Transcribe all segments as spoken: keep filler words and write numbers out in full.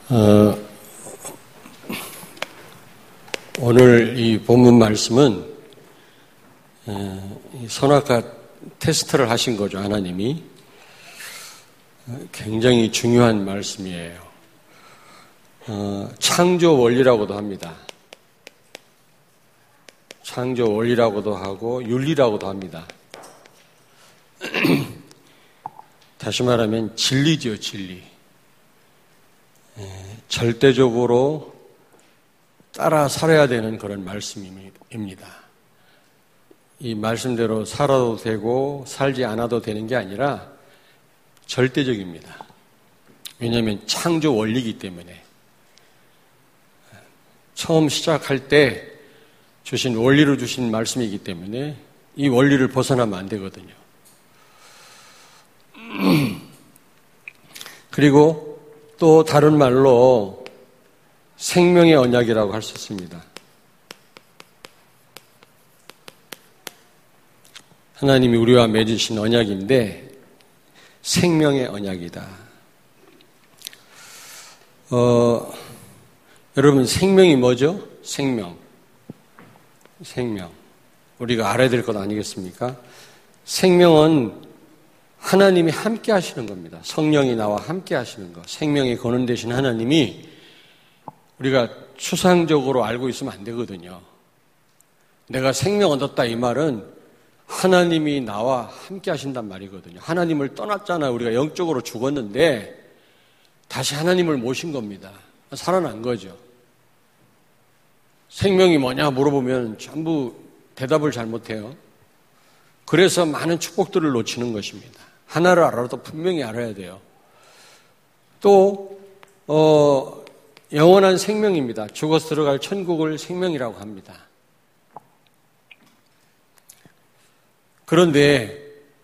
어, 오늘 이 본문 말씀은 어, 이 선악과 테스트를 하신 거죠. 하나님이 굉장히 중요한 말씀이에요. 어, 창조 원리라고도 합니다. 창조 원리라고도 하고 윤리라고도 합니다. 다시 말하면 진리죠, 진리. 에, 절대적으로 따라 살아야 되는 그런 말씀입니다. 이 말씀대로 살아도 되고 살지 않아도 되는 게 아니라 절대적입니다. 왜냐하면 창조 원리이기 때문에 처음 시작할 때 주신 원리로 주신 말씀이기 때문에 이 원리를 벗어나면 안 되거든요. 그리고 또 다른 말로 생명의 언약이라고 할 수 있습니다. 하나님이 우리와 맺으신 언약인데 생명의 언약이다. 어, 여러분 생명이 뭐죠? 생명. 생명. 우리가 알아야 될 것 아니겠습니까? 생명은 하나님이 함께 하시는 겁니다. 성령이 나와 함께 하시는 것. 생명의 근원 되신 하나님이 우리가 추상적으로 알고 있으면 안 되거든요. 내가 생명 얻었다 이 말은 하나님이 나와 함께 하신단 말이거든요. 하나님을 떠났잖아요. 우리가 영적으로 죽었는데 다시 하나님을 모신 겁니다. 살아난 거죠. 생명이 뭐냐 물어보면 전부 대답을 잘 못해요. 그래서 많은 축복들을 놓치는 것입니다. 하나를 알아도 분명히 알아야 돼요. 또 어, 영원한 생명입니다. 죽어서 들어갈 천국을 생명이라고 합니다. 그런데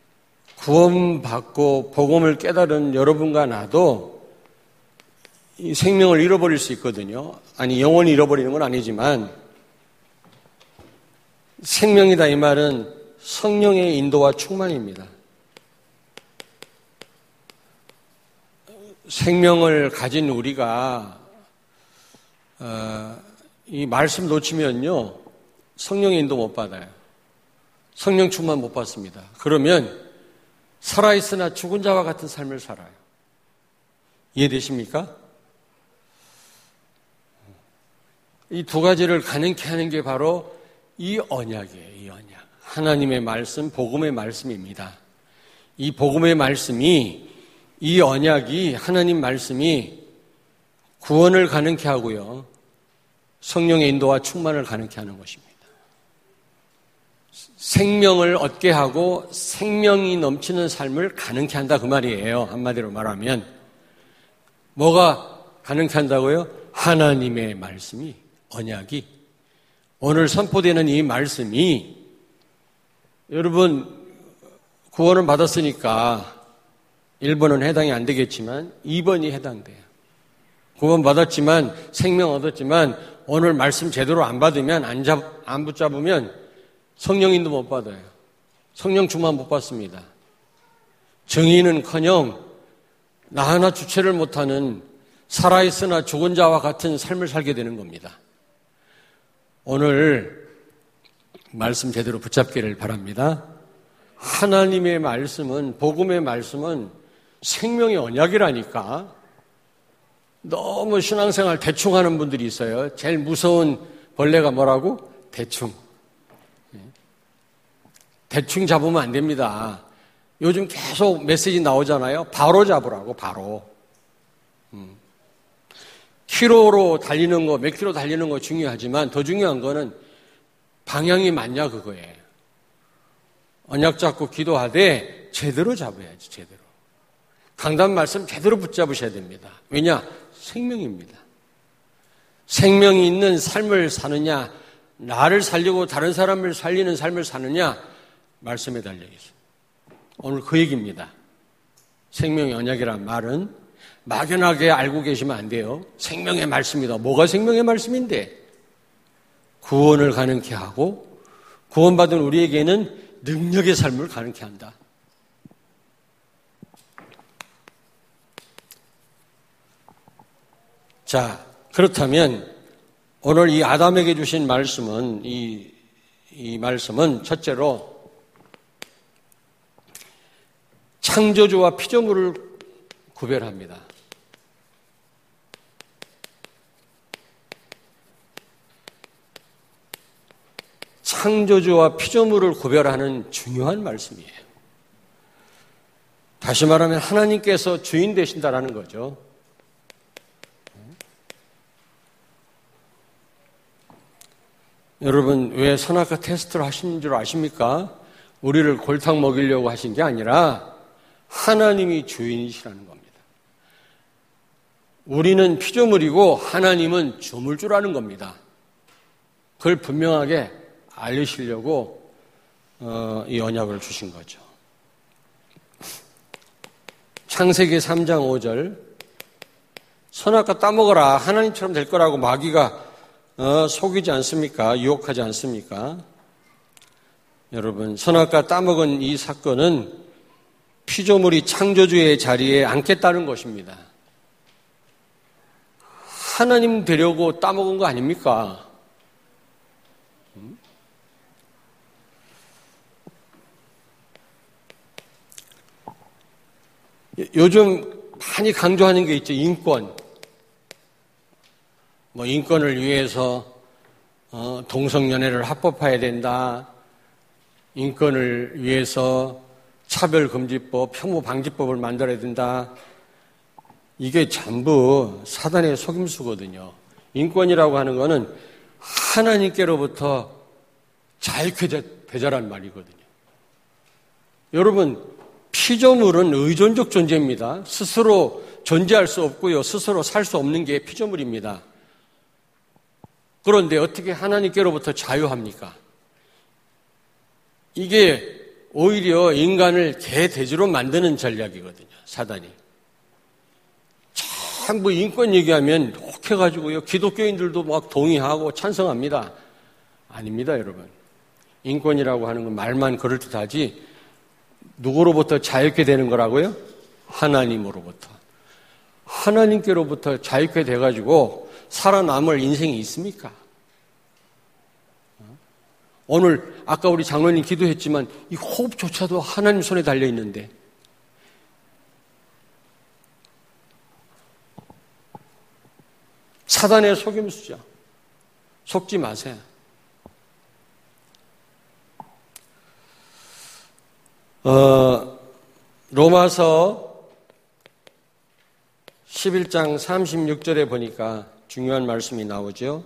구원받고 복음을 깨달은 여러분과 나도 이 생명을 잃어버릴 수 있거든요. 아니 영원히 잃어버리는 건 아니지만 생명이다 이 말은 성령의 인도와 충만입니다. 생명을 가진 우리가 어, 이 말씀 놓치면요 성령의 인도 못 받아요. 성령 충만 못 받습니다. 그러면 살아있으나 죽은 자와 같은 삶을 살아요. 이해되십니까? 이 두 가지를 가능케 하는 게 바로 이 언약이에요. 이 언약. 하나님의 말씀, 복음의 말씀입니다. 이 복음의 말씀이, 이 언약이, 하나님 말씀이 구원을 가능케 하고요. 성령의 인도와 충만을 가능케 하는 것입니다. 생명을 얻게 하고 생명이 넘치는 삶을 가능케 한다 그 말이에요. 한마디로 말하면. 뭐가 가능케 한다고요? 하나님의 말씀이, 언약이. 오늘 선포되는 이 말씀이 여러분 구원을 받았으니까 일 번은 해당이 안 되겠지만 이 번이 해당돼요. 구원 받았지만 생명 얻었지만 오늘 말씀 제대로 안 받으면 안, 잡, 안 붙잡으면 성령인도 못 받아요. 성령 충만 못 받습니다. 정의는커녕 나 하나 주체를 못하는 살아있으나 죽은 자와 같은 삶을 살게 되는 겁니다. 오늘 말씀 제대로 붙잡기를 바랍니다. 하나님의 말씀은, 복음의 말씀은 생명의 언약이라니까. 너무 신앙생활 대충 하는 분들이 있어요. 제일 무서운 벌레가 뭐라고? 대충. 대충 잡으면 안 됩니다. 요즘 계속 메시지 나오잖아요. 바로 잡으라고, 바로. 음. 킬로로 달리는 거, 몇 킬로 달리는 거 중요하지만 더 중요한 거는 방향이 맞냐 그거예요. 언약 잡고 기도하되 제대로 잡아야지, 제대로. 강단 말씀 제대로 붙잡으셔야 됩니다. 왜냐? 생명입니다. 생명이 있는 삶을 사느냐, 나를 살리고 다른 사람을 살리는 삶을 사느냐, 말씀에 달려있어요. 오늘 그 얘기입니다. 생명의 언약이란 말은 막연하게 알고 계시면 안 돼요. 생명의 말씀이다. 뭐가 생명의 말씀인데? 구원을 가능케 하고 구원받은 우리에게는 능력의 삶을 가능케 한다. 자, 그렇다면 오늘 이 아담에게 주신 말씀은 이, 이 말씀은 첫째로 창조주와 피조물을 구별합니다. 창조주와 피조물을 구별하는 중요한 말씀이에요. 다시 말하면 하나님께서 주인 되신다라는 거죠. 여러분, 왜 선악과 테스트를 하신 줄 아십니까? 우리를 골탕 먹이려고 하신 게 아니라 하나님이 주인이시라는 겁니다. 우리는 피조물이고 하나님은 조물주라는 겁니다. 그걸 분명하게 알리시려고 어, 이 언약을 주신 거죠. 창세기 삼 장 오 절, 선악과 따먹어라 하나님처럼 될 거라고 마귀가 어, 속이지 않습니까? 유혹하지 않습니까? 여러분, 선악과 따먹은 이 사건은 피조물이 창조주의 자리에 앉겠다는 것입니다. 하나님 되려고 따먹은 거 아닙니까? 요즘 많이 강조하는 게 있죠. 인권. 뭐 인권을 위해서 어, 동성연애를 합법화해야 된다. 인권을 위해서 차별금지법, 혐오방지법을 만들어야 된다. 이게 전부 사단의 속임수거든요. 인권이라고 하는 거는 하나님께로부터 자유케 되자란 말이거든요. 여러분, 피조물은 의존적 존재입니다. 스스로 존재할 수 없고요. 스스로 살 수 없는 게 피조물입니다. 그런데 어떻게 하나님께로부터 자유합니까? 이게 오히려 인간을 개돼지로 만드는 전략이거든요. 사단이. 전부 인권 얘기하면 혹해가지고요. 기독교인들도 막 동의하고 찬성합니다. 아닙니다, 여러분. 인권이라고 하는 건 말만 그럴듯하지 누구로부터 자유케 되는 거라고요? 하나님으로부터. 하나님께로부터 자유케 돼가지고 살아남을 인생이 있습니까? 오늘 아까 우리 장로님 기도했지만 이 호흡조차도 하나님 손에 달려 있는데 사단의 속임수죠. 속지 마세요. 어, 로마서 십일 장 삼십육 절에 보니까 중요한 말씀이 나오죠.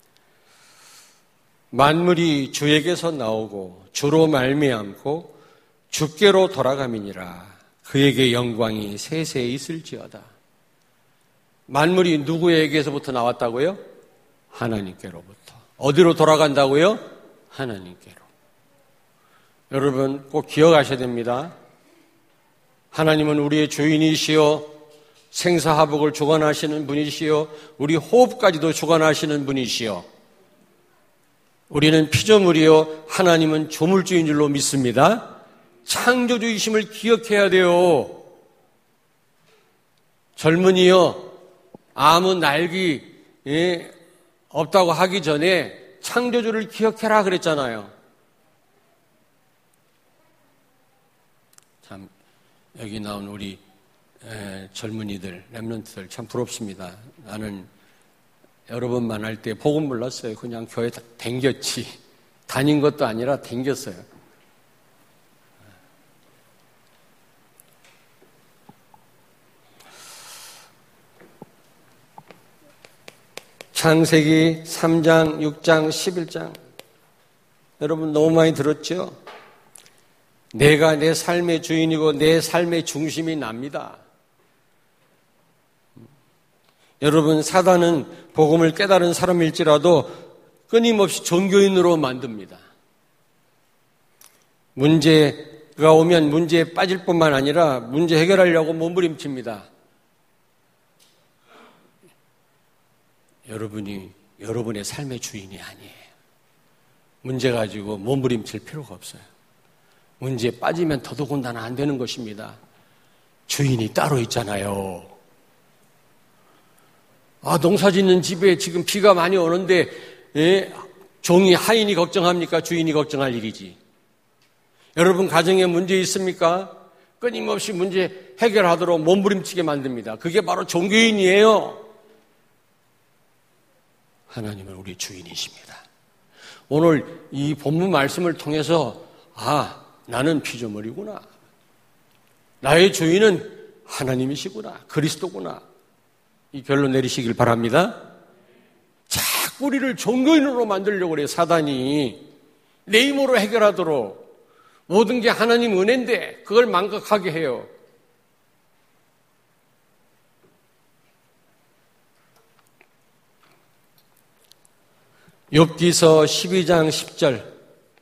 만물이 주에게서 나오고 주로 말미암고 주께로 돌아감이니라. 그에게 영광이 세세히 있을지어다. 만물이 누구에게서부터 나왔다고요? 하나님께로부터. 어디로 돌아간다고요? 하나님께로. 여러분 꼭 기억하셔야 됩니다. 하나님은 우리의 주인이시요 생사화복을 주관하시는 분이시요 우리 호흡까지도 주관하시는 분이시요 우리는 피조물이요 하나님은 조물주인 줄로 믿습니다. 창조주이심을 기억해야 돼요. 젊은이요 아무 날기 예, 없다고 하기 전에 창조주를 기억해라 그랬잖아요. 참 여기 나온 우리 에, 젊은이들, 렘넌트들 참 부럽습니다. 나는 여러 번 만날 때 복음 몰랐어요. 그냥 교회 다 댕겼지. 다닌 것도 아니라 댕겼어요. 창세기 삼 장, 육 장, 십일 장 여러분 너무 많이 들었죠? 내가 내 삶의 주인이고 내 삶의 중심이 납니다. 여러분 사단은 복음을 깨달은 사람일지라도 끊임없이 종교인으로 만듭니다. 문제가 오면 문제에 빠질 뿐만 아니라 문제 해결하려고 몸부림칩니다. 여러분이 여러분의 삶의 주인이 아니에요. 문제 가지고 몸부림칠 필요가 없어요. 문제에 빠지면 더더군다나 안 되는 것입니다. 주인이 따로 있잖아요. 아, 농사 짓는 집에 지금 비가 많이 오는데, 예, 종이 하인이 걱정합니까? 주인이 걱정할 일이지. 여러분 가정에 문제 있습니까? 끊임없이 문제 해결하도록 몸부림치게 만듭니다. 그게 바로 종교인이에요. 하나님은 우리 주인이십니다. 오늘 이 본문 말씀을 통해서 아, 나는 피조물이구나. 나의 주인은 하나님이시구나. 그리스도구나. 이 결론 내리시길 바랍니다. 자꾸 우리를 종교인으로 만들려고 그래요. 사단이 내 힘으로 해결하도록 모든 게 하나님 은혜인데 그걸 망각하게 해요. 욥기서 십이 장 십 절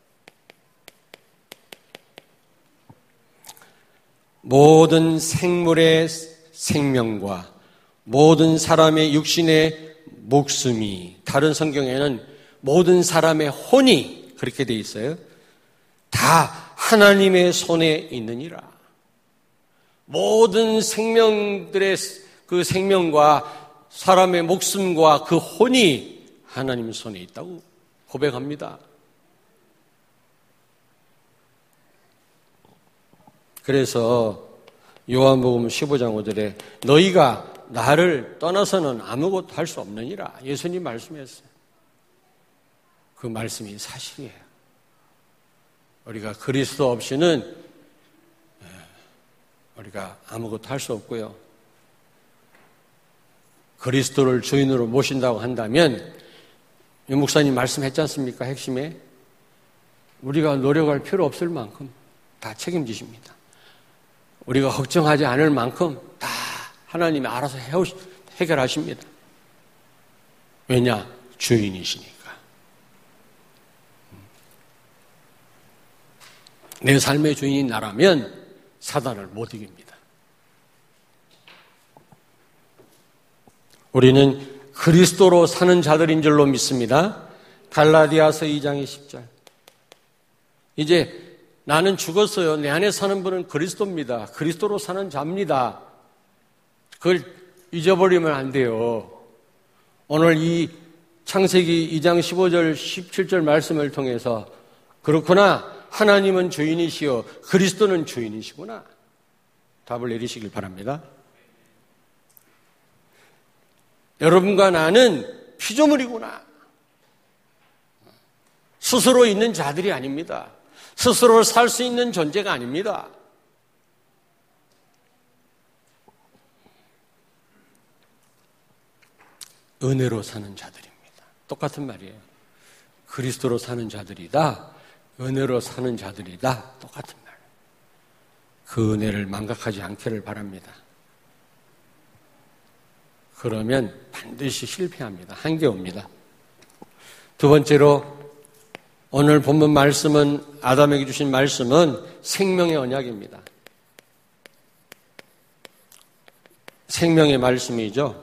모든 생물의 생명과 모든 사람의 육신의 목숨이, 다른 성경에는 모든 사람의 혼이 그렇게 돼 있어요. 다 하나님의 손에 있느니라. 모든 생명들의 그 생명과 사람의 목숨과 그 혼이 하나님 손에 있다고 고백합니다. 그래서 요한복음 십오 장 오 절에 너희가 나를 떠나서는 아무것도 할 수 없느니라. 예수님 말씀했어요. 그 말씀이 사실이에요. 우리가 그리스도 없이는 우리가 아무것도 할 수 없고요. 그리스도를 주인으로 모신다고 한다면 유 목사님 말씀했지 않습니까? 핵심에 우리가 노력할 필요 없을 만큼 다 책임지십니다. 우리가 걱정하지 않을 만큼 다 하나님이 알아서 해결하십니다. 왜냐? 주인이시니까. 내 삶의 주인이 나라면 사단을 못 이깁니다. 우리는 그리스도로 사는 자들인 줄로 믿습니다. 갈라디아서 이 장의 십 절. 이제 나는 죽었어요. 내 안에 사는 분은 그리스도입니다. 그리스도로 사는 자입니다. 그걸 잊어버리면 안 돼요. 오늘 이 창세기 이 장 십오 절 십칠 절 말씀을 통해서 그렇구나. 하나님은 주인이시요 그리스도는 주인이시구나. 답을 내리시길 바랍니다. 여러분과 나는 피조물이구나. 스스로 있는 자들이 아닙니다. 스스로 살 수 있는 존재가 아닙니다. 은혜로 사는 자들입니다. 똑같은 말이에요. 그리스도로 사는 자들이다. 은혜로 사는 자들이다. 똑같은 말. 그 은혜를 망각하지 않기를 바랍니다. 그러면 반드시 실패합니다. 한계 옵니다. 두 번째로 오늘 본문 말씀은 아담에게 주신 말씀은 생명의 언약입니다. 생명의 말씀이죠.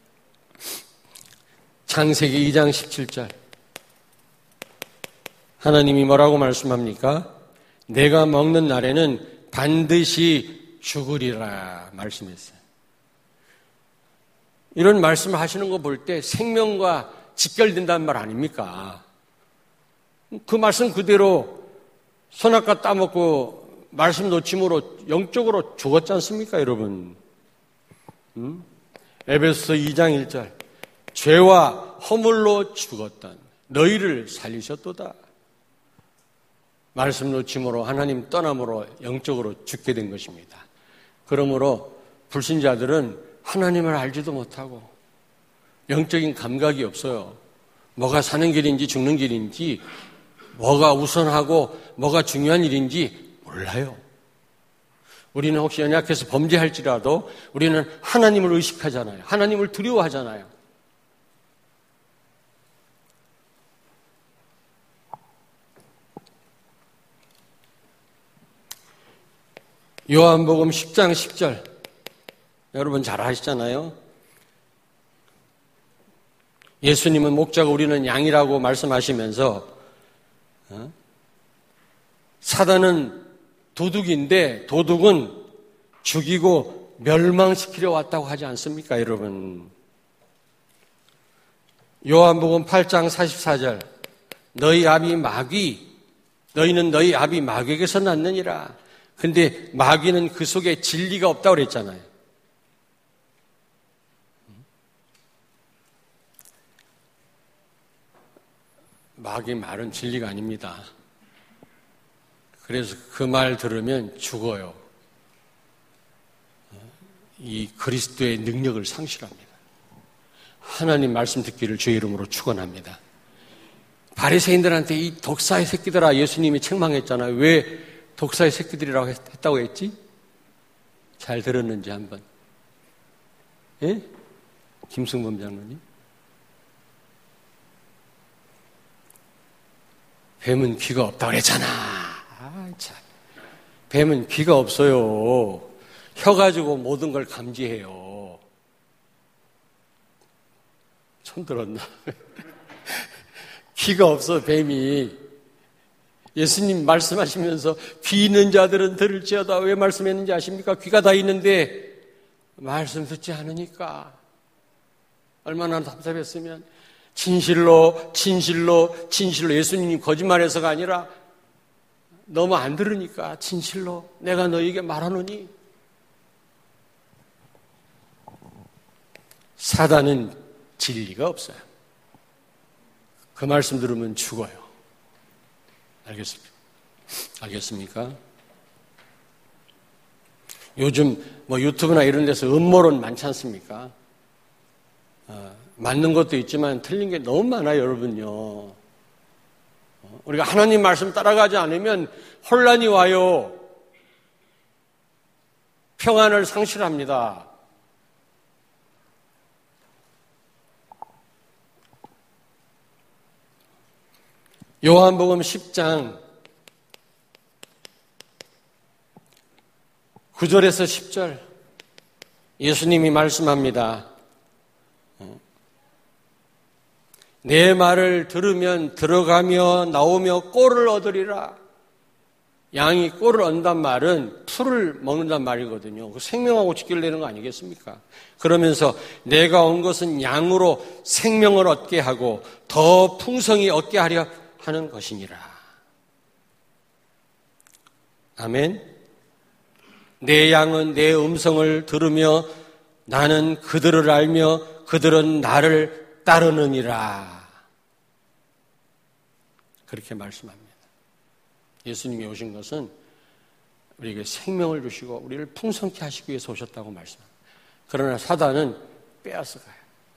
창세기 이 장 십칠 절. 하나님이 뭐라고 말씀합니까? 내가 먹는 날에는 반드시 죽으리라 말씀했어요. 이런 말씀을 하시는 거 볼 때 생명과 직결된다는 말 아닙니까? 그 말씀 그대로 선악과 따먹고 말씀 놓침으로 영적으로 죽었지 않습니까, 여러분? 음? 에베소서 이 장 일 절. 죄와 허물로 죽었던 너희를 살리셨도다. 말씀 놓침으로 하나님 떠남으로 영적으로 죽게 된 것입니다. 그러므로 불신자들은 하나님을 알지도 못하고 영적인 감각이 없어요. 뭐가 사는 길인지 죽는 길인지 뭐가 우선하고 뭐가 중요한 일인지 몰라요. 우리는 혹시 연약해서 범죄할지라도 우리는 하나님을 의식하잖아요. 하나님을 두려워하잖아요. 요한복음 십 장 십 절. 여러분 잘 아시잖아요. 예수님은 목자고 우리는 양이라고 말씀하시면서 어? 사단은 도둑인데 도둑은 죽이고 멸망시키려 왔다고 하지 않습니까, 여러분? 요한복음 팔 장 사십사 절. 너희 아비 마귀, 너희는 너희 아비 마귀에게서 났느니라. 근데 마귀는 그 속에 진리가 없다고 그랬잖아요. 마귀 말은 진리가 아닙니다. 그래서 그 말 들으면 죽어요. 이 그리스도의 능력을 상실합니다. 하나님 말씀 듣기를 주의 이름으로 축원합니다. 바리새인들한테 이 독사의 새끼들아 예수님이 책망했잖아요. 왜 독사의 새끼들이라고 했다고 했지? 잘 들었는지 한번. 예? 김승범 장로님? 뱀은 귀가 없다고 그랬잖아. 아, 참. 뱀은 귀가 없어요. 혀 가지고 모든 걸 감지해요. 처음 들었나? 귀가 없어, 뱀이. 예수님 말씀하시면서 귀 있는 자들은 들을지어다. 왜 말씀했는지 아십니까? 귀가 다 있는데 말씀 듣지 않으니까. 얼마나 답답했으면 진실로 진실로 진실로 예수님이 거짓말해서가 아니라 너무 안 들으니까 진실로 내가 너에게 말하노니. 사단은 진리가 없어요. 그 말씀 들으면 죽어요. 알겠습니까? 알겠습니까? 요즘 뭐 유튜브나 이런 데서 음모론 많지 않습니까? 어, 맞는 것도 있지만 틀린 게 너무 많아요, 여러분요. 우리가 하나님 말씀 따라가지 않으면 혼란이 와요. 평안을 상실합니다. 요한복음 십 장 구 절에서 십 절 예수님이 말씀합니다. 내 말을 들으면 들어가며 나오며 꼴을 얻으리라. 양이 꼴을 얻는단 말은 풀을 먹는단 말이거든요. 생명하고 직결되는 거 아니겠습니까? 그러면서 내가 온 것은 양으로 생명을 얻게 하고 더 풍성히 얻게 하려 하는 것이니라. 아멘. 내 양은 내 음성을 들으며 나는 그들을 알며 그들은 나를 따르느니라. 그렇게 말씀합니다. 예수님이 오신 것은 우리에게 생명을 주시고 우리를 풍성케 하시기 위해서 오셨다고 말씀합니다. 그러나 사단은 빼앗아가요.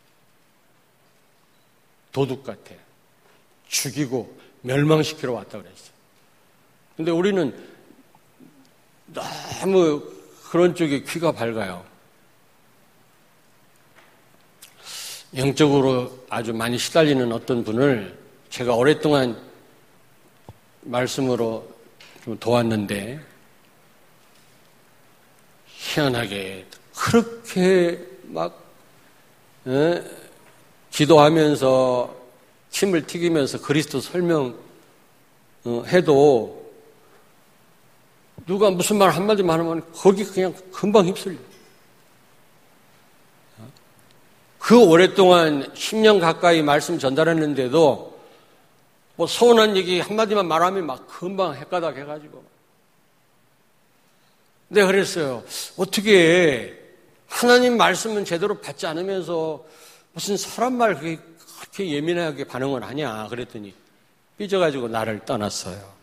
도둑 같아요. 죽이고 멸망시키러 왔다 그랬어요. 근데 우리는 너무 그런 쪽에 귀가 밝아요. 영적으로 아주 많이 시달리는 어떤 분을 제가 오랫동안 말씀으로 좀 도왔는데 희한하게 그렇게 막 에? 기도하면서 침을 튀기면서 그리스도 설명해도 누가 무슨 말 한마디만 하면 거기 그냥 금방 휩쓸려. 그 오랫동안 십 년 가까이 말씀 전달했는데도 뭐 서운한 얘기 한마디만 말하면 막 금방 헷가닥 해가지고. 내가 그랬어요. 어떻게 하나님 말씀은 제대로 받지 않으면서 무슨 사람 말 그렇게, 그렇게 예민하게 반응을 하냐 그랬더니 삐져가지고 나를 떠났어요.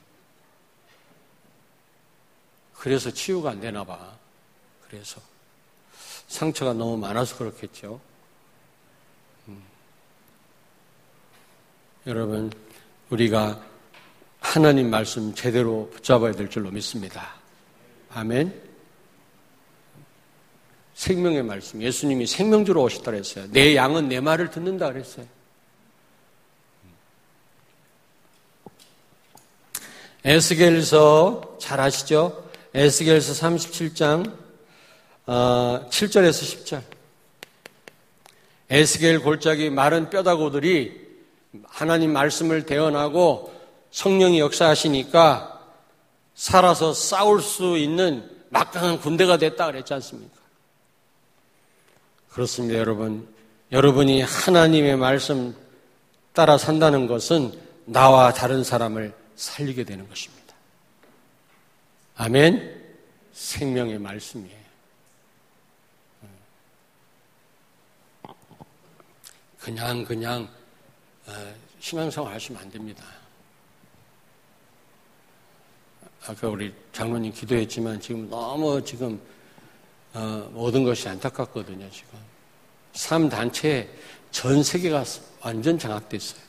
그래서 치유가 안 되나 봐. 그래서 상처가 너무 많아서 그렇겠죠. 음. 여러분 우리가 하나님 말씀 제대로 붙잡아야 될 줄로 믿습니다. 아멘. 생명의 말씀. 예수님이 생명주로 오셨다 그랬어요. 내 양은 내 말을 듣는다 그랬어요. 에스겔서 잘 아시죠? 에스겔서 삼십칠 장 어, 칠 절에서 십 절. 에스겔 골짜기 마른 뼈다구들이 하나님 말씀을 대언하고 성령이 역사하시니까 살아서 싸울 수 있는 막강한 군대가 됐다 그랬지 않습니까? 그렇습니다, 여러분. 여러분이 하나님의 말씀 따라 산다는 것은 나와 다른 사람을 살리게 되는 것입니다. 아멘. 생명의 말씀이에요. 그냥 그냥 신앙생활 하시면 안 됩니다. 아까 우리 장로님 기도했지만 지금 너무 지금 어, 모든 것이 안타깝거든요. 지금 삼 단체 전 세계가 완전 장악됐어요.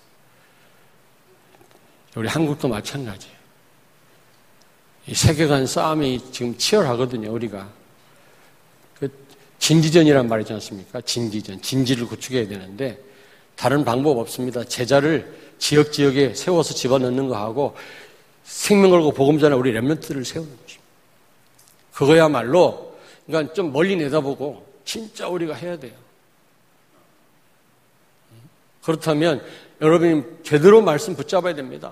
우리 한국도 마찬가지예요. 이 세계관 싸움이 지금 치열하거든요. 우리가 그 진지전이란 말 있지 않습니까? 진지전, 진지를 구축해야 되는데 다른 방법 없습니다. 제자를 지역 지역에 세워서 집어넣는 거 하고 생명 걸고 복음 전에 우리 렘넌트를 세우는 것입니다. 그거야말로 그러니까 좀 멀리 내다보고 진짜 우리가 해야 돼요. 그렇다면 여러분이 제대로 말씀 붙잡아야 됩니다.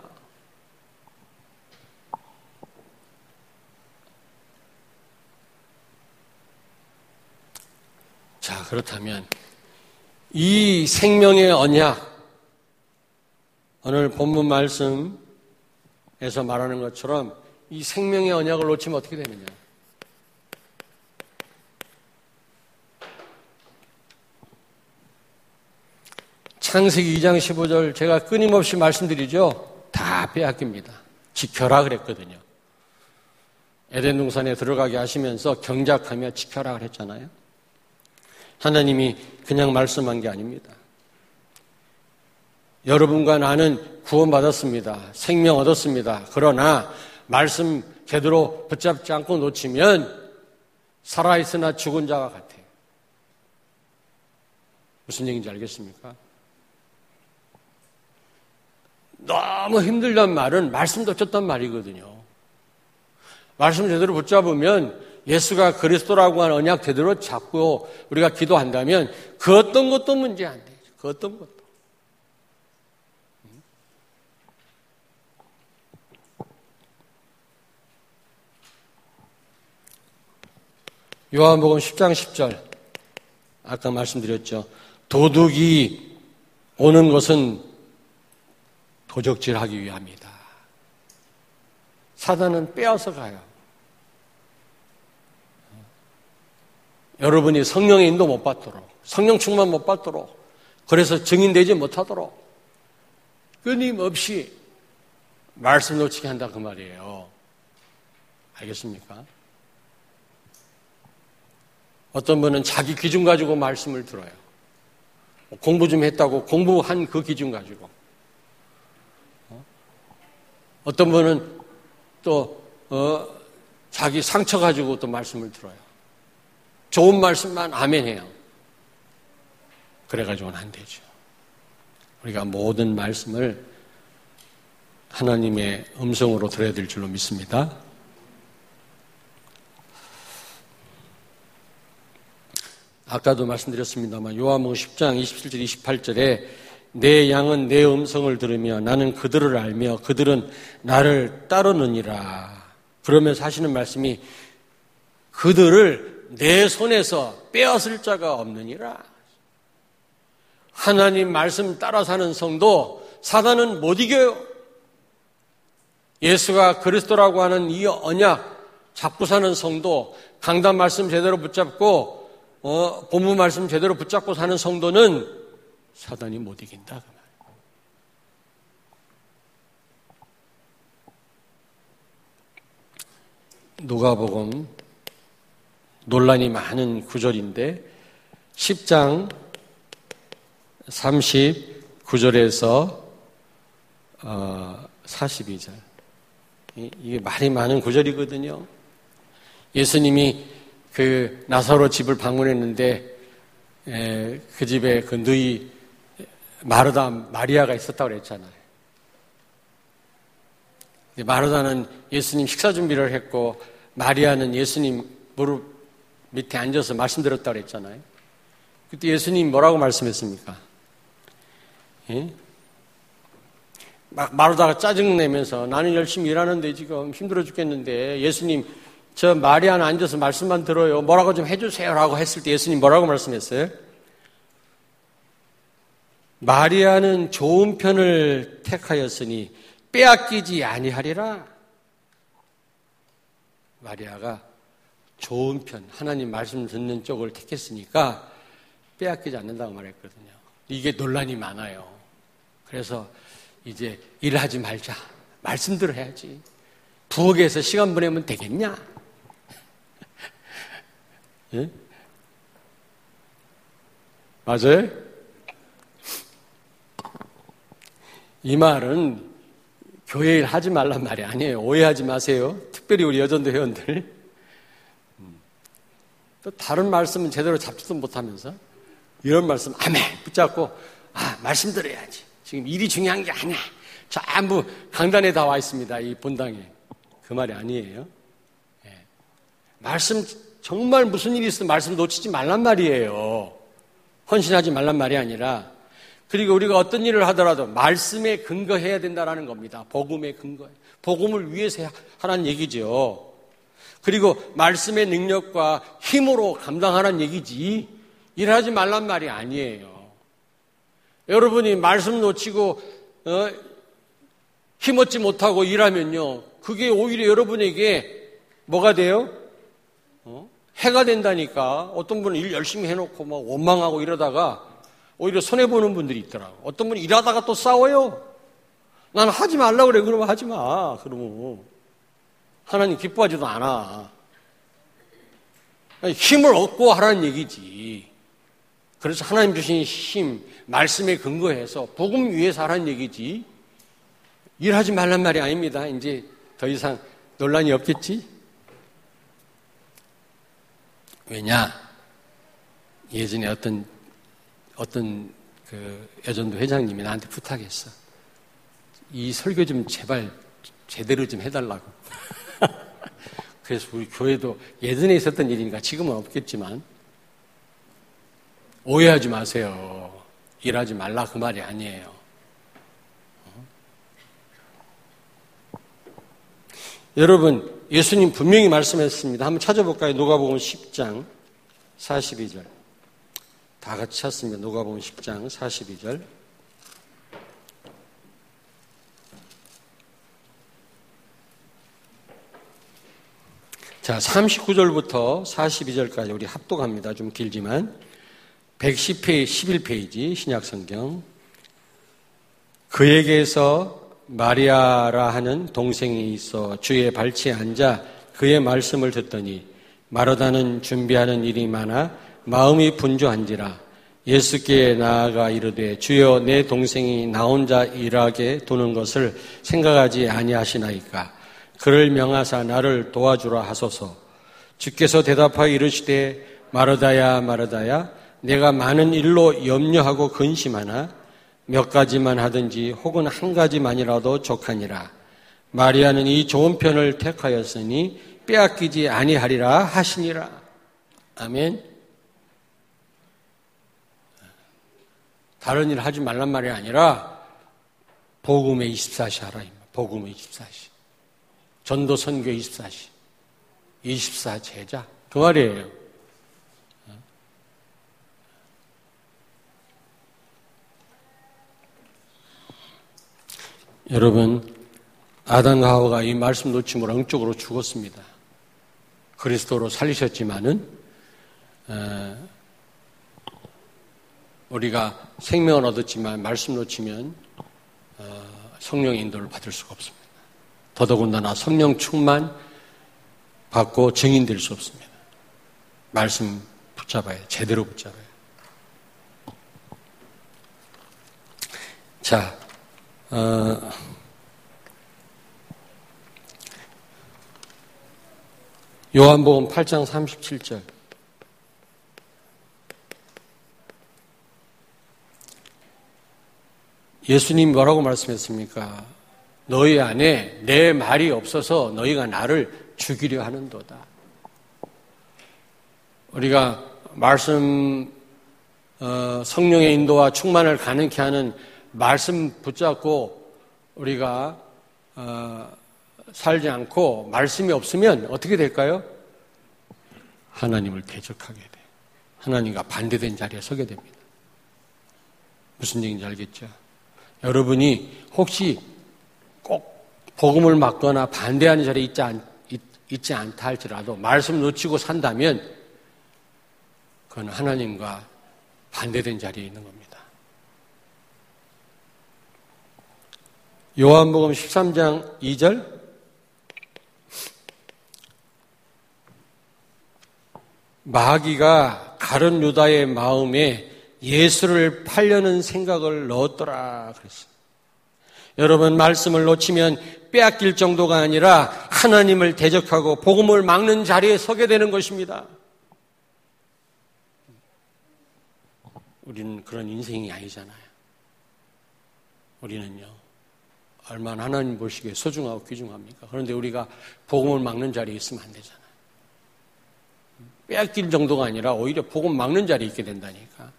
자, 그렇다면 이 생명의 언약, 오늘 본문 말씀에서 말하는 것처럼 이 생명의 언약을 놓치면 어떻게 되느냐? 창세기 이 장 십오 절 제가 끊임없이 말씀드리죠. 다 빼앗깁니다. 지켜라 그랬거든요. 에덴 동산에 들어가게 하시면서 경작하며 지켜라 그랬잖아요. 하나님이 그냥 말씀한 게 아닙니다. 여러분과 나는 구원받았습니다. 생명 얻었습니다. 그러나 말씀 제대로 붙잡지 않고 놓치면 살아있으나 죽은 자와 같아요. 무슨 얘기인지 알겠습니까? 너무 힘들단 말은 말씀 놓쳤단 말이거든요. 말씀 제대로 붙잡으면 예수가 그리스도라고 하는 언약 제대로 잡고 우리가 기도한다면 그 어떤 것도 문제 안 되죠. 그 어떤 것도. 요한복음 십 장 십 절 아까 말씀드렸죠. 도둑이 오는 것은 도적질하기 위함이다. 사단은 빼앗아 가요. 여러분이 성령의 인도 못 받도록, 성령 충만 못 받도록, 그래서 증인되지 못하도록 끊임없이 말씀 놓치게 한다 그 말이에요. 알겠습니까? 어떤 분은 자기 기준 가지고 말씀을 들어요. 공부 좀 했다고 공부한 그 기준 가지고. 어떤 분은 또 어, 자기 상처 가지고 또 말씀을 들어요. 좋은 말씀만 아멘해요. 그래가지고는 안 되죠. 우리가 모든 말씀을 하나님의 음성으로 들어야 될 줄로 믿습니다. 아까도 말씀드렸습니다만 요한복음 십 장 이십칠 절 이십팔 절에 내 양은 내 음성을 들으며 나는 그들을 알며 그들은 나를 따르느니라. 그러면서 하시는 말씀이 그들을 내 손에서 빼앗을 자가 없느니라. 하나님 말씀 따라 사는 성도 사단은 못 이겨요. 예수가 그리스도라고 하는 이 언약 잡고 사는 성도, 강단 말씀 제대로 붙잡고 어, 본문 말씀 제대로 붙잡고 사는 성도는 사단이 못 이긴다. 그 말. 누가복음 논란이 많은 구절인데 십 장 삼십구 절에서 어, 사십이 절 이게 말이 많은 구절이거든요. 예수님이 그 나사로 집을 방문했는데 에, 그 집에 그 누이 마르다 마리아가 있었다고 그랬잖아요. 마르다는 예수님 식사 준비를 했고 마리아는 예수님 무릎 밑에 앉아서 말씀 들었다고 그랬잖아요. 그때 예수님 뭐라고 말씀했습니까? 예? 막 마르다가 짜증내면서 나는 열심히 일하는데 지금 힘들어 죽겠는데 예수님 저 마리아는 앉아서 말씀만 들어요. 뭐라고 좀 해주세요라고 했을 때 예수님 뭐라고 말씀했어요? 마리아는 좋은 편을 택하였으니 빼앗기지 아니하리라. 마리아가 좋은 편, 하나님 말씀 듣는 쪽을 택했으니까 빼앗기지 않는다고 말했거든요. 이게 논란이 많아요. 그래서 이제 일하지 말자. 말씀대로 해야지. 부엌에서 시간 보내면 되겠냐? 예? 맞아요? 이 말은 교회 일 하지 말란 말이 아니에요. 오해하지 마세요. 특별히 우리 여전도 회원들. 또 다른 말씀은 제대로 잡지도 못하면서 이런 말씀 아멘 붙잡고 아 말씀 들어야지. 지금 일이 중요한 게 아니야. 전부 강단에 다 와 있습니다. 이 본당에. 그 말이 아니에요. 예. 말씀 정말 무슨 일이 있으면 말씀 놓치지 말란 말이에요. 헌신하지 말란 말이 아니라 그리고 우리가 어떤 일을 하더라도 말씀에 근거해야 된다는 겁니다. 복음에 근거해. 복음을 위해서 하라는 얘기죠. 그리고 말씀의 능력과 힘으로 감당하라는 얘기지 일하지 말란 말이 아니에요. 여러분이 말씀 놓치고 어, 힘없지 못하고 일하면요. 그게 오히려 여러분에게 뭐가 돼요? 어? 해가 된다니까. 어떤 분은 일 열심히 해놓고 막 원망하고 이러다가 오히려 손해보는 분들이 있더라고. 어떤 분은 일하다가 또 싸워요. 난 하지 말라고 그래. 그러면 하지 마. 그러면 하나님 기뻐하지도 않아. 힘을 얻고 하라는 얘기지. 그래서 하나님 주신 힘, 말씀에 근거해서 복음 위에서 하라는 얘기지. 일하지 말란 말이 아닙니다. 이제 더 이상 논란이 없겠지? 왜냐? 예전에 어떤 어떤 그 여전도 회장님이 나한테 부탁했어. 이 설교 좀 제발 제대로 좀 해달라고. 그래서 우리 교회도 예전에 있었던 일이니까 지금은 없겠지만 오해하지 마세요. 일하지 말라 그 말이 아니에요. 어? 여러분 예수님 분명히 말씀했습니다. 한번 찾아볼까요? 누가복음 십 장 사십이 절. 다 같이 찾습니다. 누가복음 십 장 사십이 절. 자, 삼십구 절부터 사십이 절까지 우리 합독합니다. 좀 길지만 백십 페이지, 십일 페이지 신약성경. 그에게서 마리아라 하는 동생이 있어 주의 발치에 앉아 그의 말씀을 듣더니 마르다는 준비하는 일이 많아 마음이 분주한지라 예수께 나아가 이르되 주여 내 동생이 나 혼자 일하게 두는 것을 생각하지 아니하시나이까. 그를 명하사 나를 도와주라 하소서. 주께서 대답하여 이르시되 마르다야 마르다야 내가 많은 일로 염려하고 근심하나 몇 가지만 하든지 혹은 한 가지만이라도 족하니라. 마리아는 이 좋은 편을 택하였으니 빼앗기지 아니하리라 하시니라. 아멘. 다른 일 하지 말란 말이 아니라 복음에 이십사 시 하라. 복음에 이십사 시. 전도 선교 이십사 시. 이십사 제자. 그 말이에요. 여러분, 아담과 하와가 이 말씀 놓침으로 영적으로 죽었습니다. 그리스도로 살리셨지만은 어, 우리가 생명을 얻었지만 말씀 놓치면 어, 성령의 인도를 받을 수가 없습니다. 더더군다나 성령 충만 받고 증인될 수 없습니다. 말씀 붙잡아야 제대로 붙잡아야. 자, 어, 요한복음 팔 장 삼십칠 절. 예수님 뭐라고 말씀했습니까? 너희 안에 내 말이 없어서 너희가 나를 죽이려 하는도다. 우리가 말씀 어, 성령의 인도와 충만을 가능케 하는 말씀 붙잡고 우리가 어, 살지 않고 말씀이 없으면 어떻게 될까요? 하나님을 대적하게 돼. 하나님과 반대된 자리에 서게 됩니다. 무슨 얘기인지 알겠죠? 여러분이 혹시 꼭 복음을 막거나 반대하는 자리에 있지, 않, 있, 있지 않다 할지라도 말씀 놓치고 산다면 그건 하나님과 반대된 자리에 있는 겁니다. 요한복음 십삼 장 이 절 마귀가 가룟 유다의 마음에 예수를 팔려는 생각을 넣었더라 그랬어요. 여러분, 말씀을 놓치면 빼앗길 정도가 아니라 하나님을 대적하고 복음을 막는 자리에 서게 되는 것입니다. 우리는 그런 인생이 아니잖아요. 우리는요, 얼마나 하나님 보시기에 소중하고 귀중합니까? 그런데 우리가 복음을 막는 자리에 있으면 안 되잖아요. 빼앗길 정도가 아니라 오히려 복음 막는 자리에 있게 된다니까.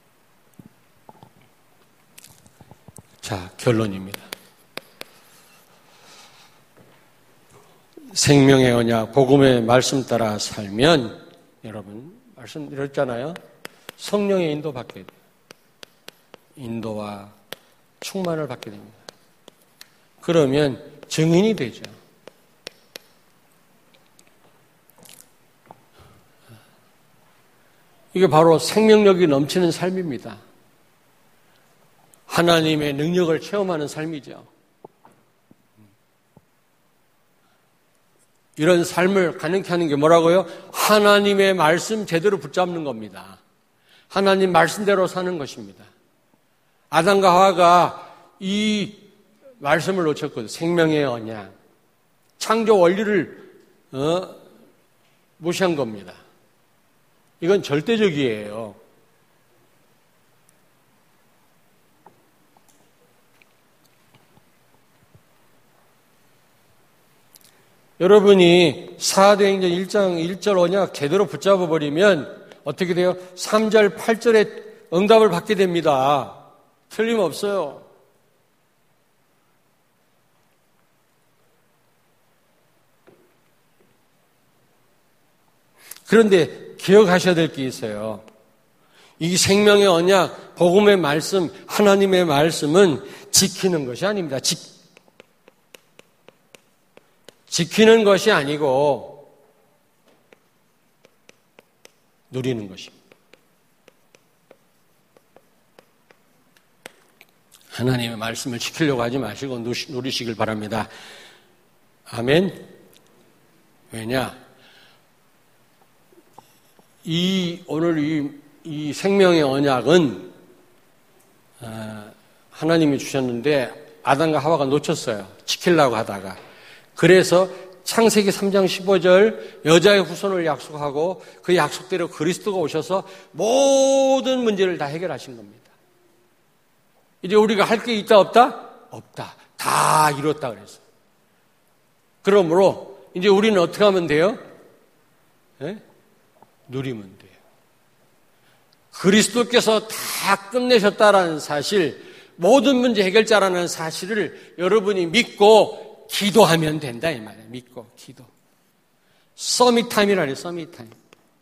자, 결론입니다. 생명의 언약, 복음의 말씀 따라 살면 여러분, 말씀드렸잖아요. 성령의 인도 받게 돼요. 인도와 충만을 받게 됩니다. 그러면 증인이 되죠. 이게 바로 생명력이 넘치는 삶입니다. 하나님의 능력을 체험하는 삶이죠. 이런 삶을 가능케 하는 게 뭐라고요? 하나님의 말씀 제대로 붙잡는 겁니다. 하나님 말씀대로 사는 것입니다. 아담과 하와가 이 말씀을 놓쳤거든요. 생명의 언약, 창조 원리를 어, 무시한 겁니다. 이건 절대적이에요. 여러분이 사도행전 일 장 일 절 언약 제대로 붙잡아 버리면 어떻게 돼요? 삼 절, 팔 절에 응답을 받게 됩니다. 틀림없어요. 그런데 기억하셔야 될 게 있어요. 이 생명의 언약, 복음의 말씀, 하나님의 말씀은 지키는 것이 아닙니다. 지, 지키는 것이 아니고 누리는 것입니다. 하나님의 말씀을 지키려고 하지 마시고 누리시길 바랍니다. 아멘. 왜냐? 이 오늘 이, 이 생명의 언약은 어, 하나님이 주셨는데 아담과 하와가 놓쳤어요. 지키려고 하다가. 그래서 창세기 삼 장 십오 절 여자의 후손을 약속하고 그 약속대로 그리스도가 오셔서 모든 문제를 다 해결하신 겁니다. 이제 우리가 할 게 있다 없다? 없다. 다 이뤘다 그랬어요. 그러므로 이제 우리는 어떻게 하면 돼요? 네? 누리면 돼요. 그리스도께서 다 끝내셨다라는 사실, 모든 문제 해결자라는 사실을 여러분이 믿고 기도하면 된다 이 말이에요. 믿고 기도. 서밋 타임이라니 서밋 타임.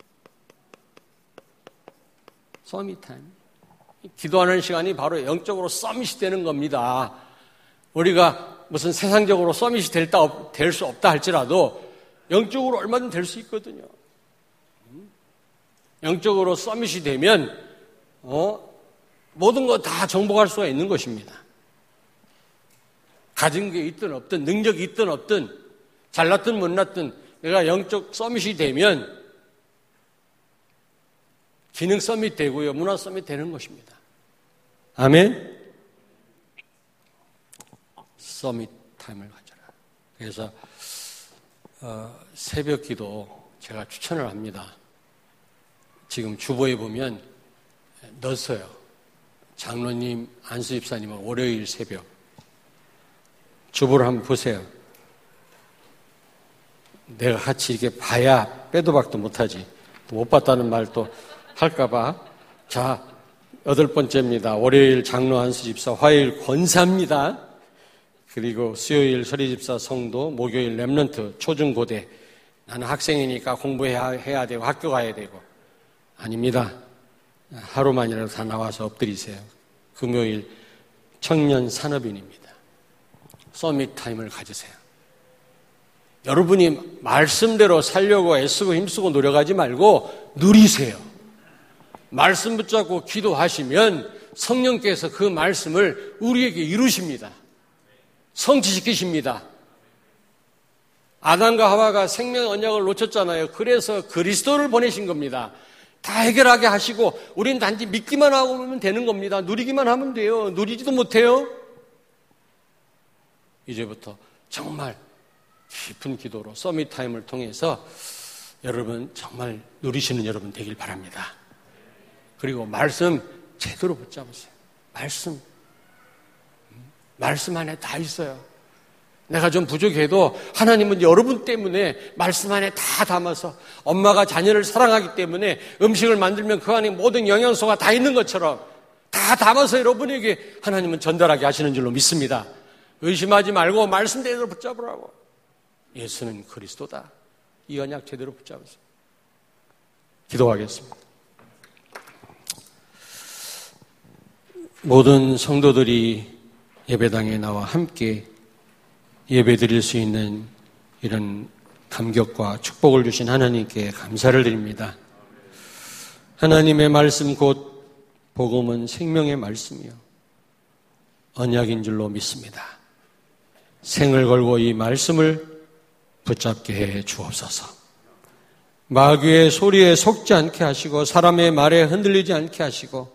서밋 타임. 기도하는 시간이 바로 영적으로 서밋이 되는 겁니다. 우리가 무슨 세상적으로 서밋이 될 수 없다 할지라도 영적으로 얼마든 될 수 있거든요. 영적으로 서밋이 되면 어, 모든 거 다 정복할 수가 있는 것입니다. 가진 게 있든 없든 능력이 있든 없든 잘났든 못났든 내가 영적 서밋이 되면 기능 서밋 되고요. 문화 서밋 되는 것입니다. 아멘. 서밋 타임을 가져라. 그래서 어, 새벽 기도 제가 추천을 합니다. 지금 주보에 보면 넣었어요. 장로님, 안수 집사님은 월요일 새벽. 주보를 한번 보세요. 내가 같이 이렇게 봐야 빼도 박도 못하지. 못 봤다는 말 또 할까봐. 자, 여덟 번째입니다. 월요일 장로 안수 집사, 화요일 권사입니다. 그리고 수요일 서리 집사 성도, 목요일 렘넌트, 초중고대. 나는 학생이니까 공부해야 해야 되고 학교 가야 되고. 아닙니다. 하루만이라도 다 나와서 엎드리세요. 금요일 청년 산업인입니다. 서밋 타임을 가지세요. 여러분이 말씀대로 살려고 애쓰고 힘쓰고 노력하지 말고 누리세요. 말씀 붙잡고 기도하시면 성령께서 그 말씀을 우리에게 이루십니다. 성취시키십니다. 아담과 하와가 생명의 언약을 놓쳤잖아요. 그래서 그리스도를 보내신 겁니다. 다 해결하게 하시고 우리는 단지 믿기만 하면 되는 겁니다. 누리기만 하면 돼요. 누리지도 못해요. 이제부터 정말 깊은 기도로 서밋 타임을 통해서 여러분 정말 누리시는 여러분 되길 바랍니다. 그리고 말씀 제대로 붙잡으세요. 말씀. 말씀 안에 다 있어요. 내가 좀 부족해도 하나님은 여러분 때문에 말씀 안에 다 담아서 엄마가 자녀를 사랑하기 때문에 음식을 만들면 그 안에 모든 영양소가 다 있는 것처럼 다 담아서 여러분에게 하나님은 전달하게 하시는 줄로 믿습니다. 의심하지 말고 말씀대로 붙잡으라고. 예수는 그리스도다. 이 언약 제대로 붙잡으세요. 기도하겠습니다. 모든 성도들이 예배당에 나와 함께 예배 드릴 수 있는 이런 감격과 축복을 주신 하나님께 감사를 드립니다. 하나님의 말씀 곧 복음은 생명의 말씀이요 언약인 줄로 믿습니다. 생을 걸고 이 말씀을 붙잡게 해 주옵소서. 마귀의 소리에 속지 않게 하시고 사람의 말에 흔들리지 않게 하시고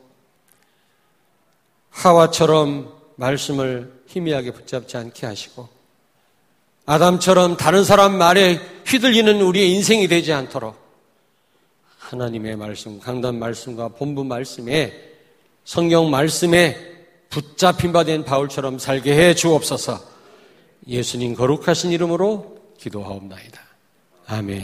하와처럼 말씀을 희미하게 붙잡지 않게 하시고 아담처럼 다른 사람 말에 휘둘리는 우리의 인생이 되지 않도록 하나님의 말씀, 강단 말씀과 본부 말씀에 성경 말씀에 붙잡힌 바 된 바울처럼 살게 해 주옵소서. 예수님 거룩하신 이름으로 기도하옵나이다. 아멘.